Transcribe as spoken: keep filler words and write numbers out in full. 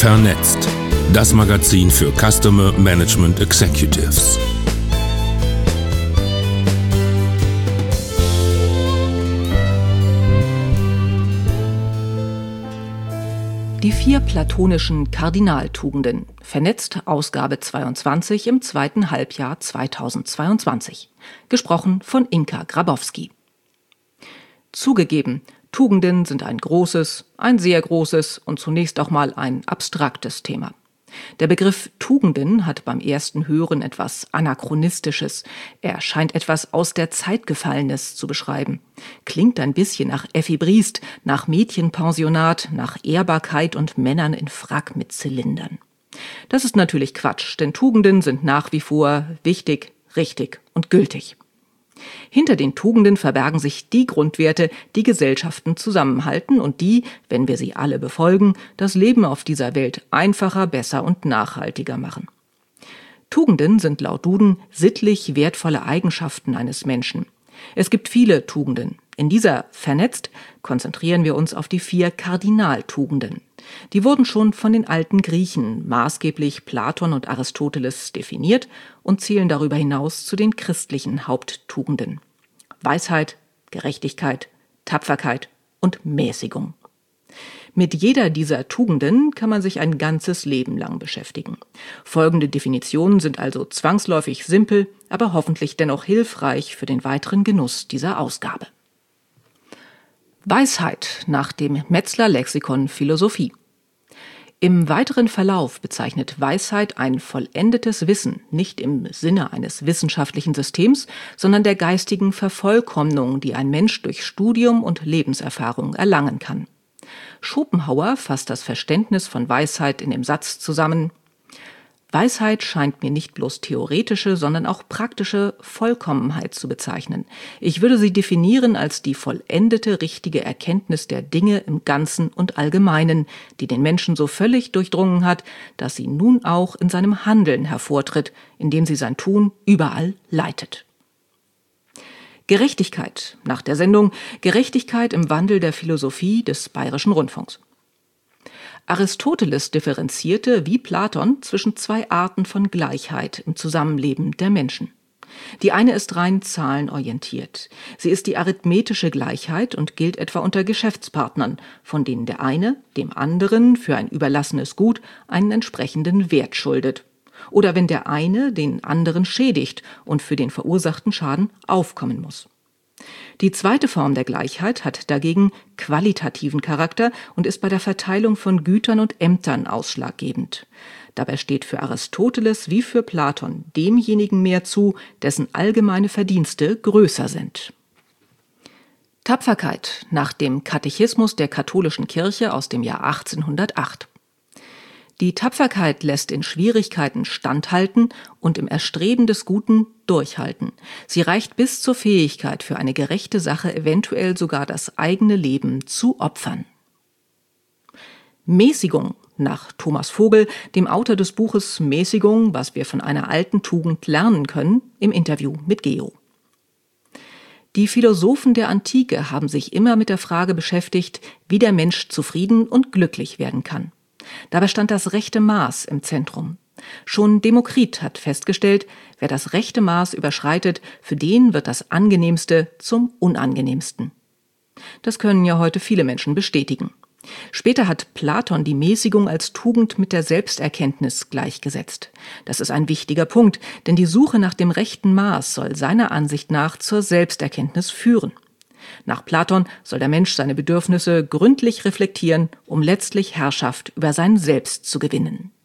Vernetzt. Das Magazin für Customer Management Executives. Die vier platonischen Kardinaltugenden. Vernetzt, Ausgabe zweiundzwanzig im zweiten Halbjahr zweitausendzweiundzwanzig. Gesprochen von Inka Grabowski. Zugegeben, Tugenden sind ein großes, ein sehr großes und zunächst auch mal ein abstraktes Thema. Der Begriff Tugenden hat beim ersten Hören etwas Anachronistisches. Er scheint etwas aus der Zeit Gefallenes zu beschreiben. Klingt ein bisschen nach Effi Briest, nach Mädchenpensionat, nach Ehrbarkeit und Männern in Frack mit Zylindern. Das ist natürlich Quatsch, denn Tugenden sind nach wie vor wichtig, richtig und gültig. Hinter den Tugenden verbergen sich die Grundwerte, die Gesellschaften zusammenhalten und die, wenn wir sie alle befolgen, das Leben auf dieser Welt einfacher, besser und nachhaltiger machen. Tugenden sind laut Duden sittlich wertvolle Eigenschaften eines Menschen. Es gibt viele Tugenden. In dieser Vernetzt konzentrieren wir uns auf die vier Kardinaltugenden. Die wurden schon von den alten Griechen, maßgeblich Platon und Aristoteles, definiert und zählen darüber hinaus zu den christlichen Haupttugenden. Weisheit, Gerechtigkeit, Tapferkeit und Mäßigung. Mit jeder dieser Tugenden kann man sich ein ganzes Leben lang beschäftigen. Folgende Definitionen sind also zwangsläufig simpel, aber hoffentlich dennoch hilfreich für den weiteren Genuss dieser Ausgabe. Weisheit nach dem Metzler Lexikon Philosophie. Im weiteren Verlauf bezeichnet Weisheit ein vollendetes Wissen, nicht im Sinne eines wissenschaftlichen Systems, sondern der geistigen Vervollkommnung, die ein Mensch durch Studium und Lebenserfahrung erlangen kann. Schopenhauer fasst das Verständnis von Weisheit in dem Satz zusammen: Weisheit scheint mir nicht bloß theoretische, sondern auch praktische Vollkommenheit zu bezeichnen. Ich würde sie definieren als die vollendete, richtige Erkenntnis der Dinge im Ganzen und Allgemeinen, die den Menschen so völlig durchdrungen hat, dass sie nun auch in seinem Handeln hervortritt, indem sie sein Tun überall leitet. Gerechtigkeit nach der Sendung Gerechtigkeit im Wandel der Philosophie des Bayerischen Rundfunks. Aristoteles differenzierte, wie Platon, zwischen zwei Arten von Gleichheit im Zusammenleben der Menschen. Die eine ist rein zahlenorientiert. Sie ist die arithmetische Gleichheit und gilt etwa unter Geschäftspartnern, von denen der eine dem anderen für ein überlassenes Gut einen entsprechenden Wert schuldet. Oder wenn der eine den anderen schädigt und für den verursachten Schaden aufkommen muss. Die zweite Form der Gleichheit hat dagegen qualitativen Charakter und ist bei der Verteilung von Gütern und Ämtern ausschlaggebend. Dabei steht für Aristoteles wie für Platon demjenigen mehr zu, dessen allgemeine Verdienste größer sind. Tapferkeit nach dem Katechismus der katholischen Kirche aus dem Jahr achtzehnhundertacht. Die Tapferkeit lässt in Schwierigkeiten standhalten und im Erstreben des Guten durchhalten. Sie reicht bis zur Fähigkeit, für eine gerechte Sache eventuell sogar das eigene Leben zu opfern. Mäßigung nach Thomas Vogel, dem Autor des Buches Mäßigung, was wir von einer alten Tugend lernen können, im Interview mit Geo. Die Philosophen der Antike haben sich immer mit der Frage beschäftigt, wie der Mensch zufrieden und glücklich werden kann. Dabei stand das rechte Maß im Zentrum. Schon Demokrit hat festgestellt, wer das rechte Maß überschreitet, für den wird das Angenehmste zum Unangenehmsten. Das können ja heute viele Menschen bestätigen. Später hat Platon die Mäßigung als Tugend mit der Selbsterkenntnis gleichgesetzt. Das ist ein wichtiger Punkt, denn die Suche nach dem rechten Maß soll seiner Ansicht nach zur Selbsterkenntnis führen. Nach Platon soll der Mensch seine Bedürfnisse gründlich reflektieren, um letztlich Herrschaft über sein Selbst zu gewinnen.